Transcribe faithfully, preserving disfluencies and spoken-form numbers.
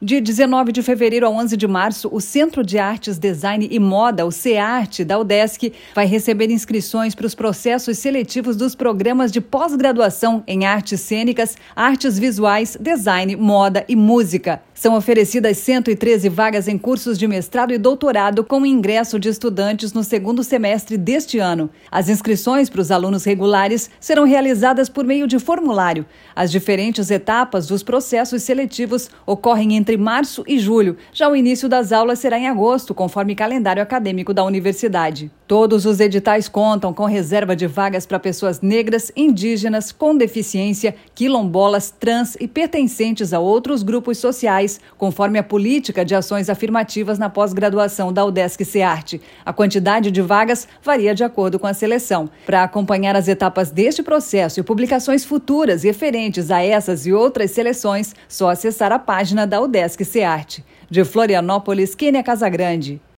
De dezenove de fevereiro a onze de março, o Centro de Artes, Design e Moda, o CEARTE, da UDESC, vai receber inscrições para os processos seletivos dos programas de pós-graduação em artes cênicas, artes visuais, design, moda e música. São oferecidas cento e treze vagas em cursos de mestrado e doutorado com ingresso de estudantes no segundo semestre deste ano. As inscrições para os alunos regulares serão realizadas por meio de formulário. As diferentes etapas dos processos seletivos ocorrem entre março e julho. Já o início das aulas será em agosto, conforme calendário acadêmico da universidade. Todos os editais contam com reserva de vagas para pessoas negras, indígenas, com deficiência, quilombolas, trans e pertencentes a outros grupos sociais, conforme a política de ações afirmativas na pós-graduação da UDESC-CEARTE. A quantidade de vagas varia de acordo com a seleção. Para acompanhar as etapas deste processo e publicações futuras referentes a essas e outras seleções, só acessar a página da UDESC-CEARTE. De Florianópolis, Kênia Casagrande.